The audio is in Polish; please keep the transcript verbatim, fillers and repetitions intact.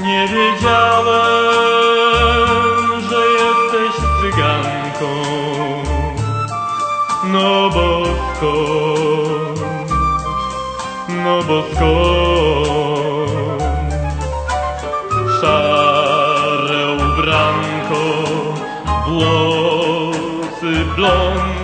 Nie wiedziałem, że jesteś cyganką. No bo skąd, no bo skąd? Szare ubranko, włosy blond,